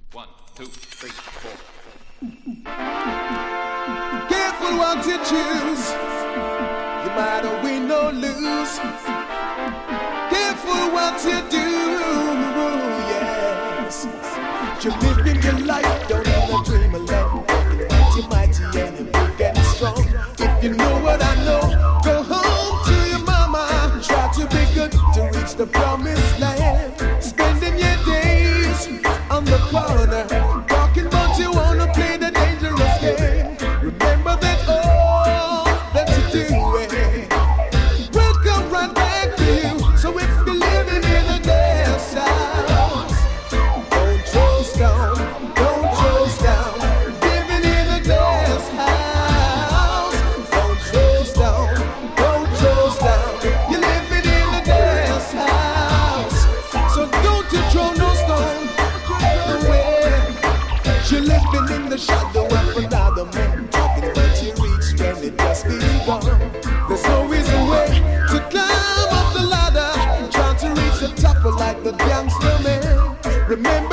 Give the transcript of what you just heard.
1, 2, 3, 4. Careful what you choose. You might win or lose. Careful what you do. Yes. You're living your life. Don't ever dream of love. You're mighty and you're big and strong. If you know what I know, go home to your mama. Try to be good to reach the promised land. Spending your days on the corner, talking about you wanna play the dangerous game. Remember that all that you do will come right back to you. So if you're living in a dance house, don't throw down, don't throw down. Living in a dance house, don't throw down, don't throw down. You're living in a dance house, so don't you throw no stone away. You're living in the shadow of another man, talking about your reach when it just begun. There's always a way to climb up the ladder, trying to reach the top like the gangster man. Remember